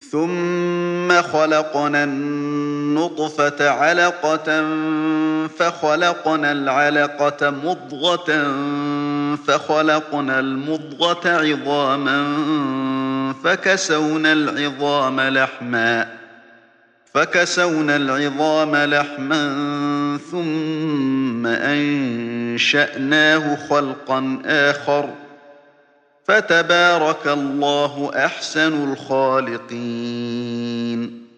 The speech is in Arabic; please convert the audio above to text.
ثم خلقنا النطفة علقة فخلقنا العلقة مضغة فخلقنا المضغة عظاما فكسونا العظام لحما ثم أنشأناه خلقا آخر فتبارك الله أحسن الخالقين.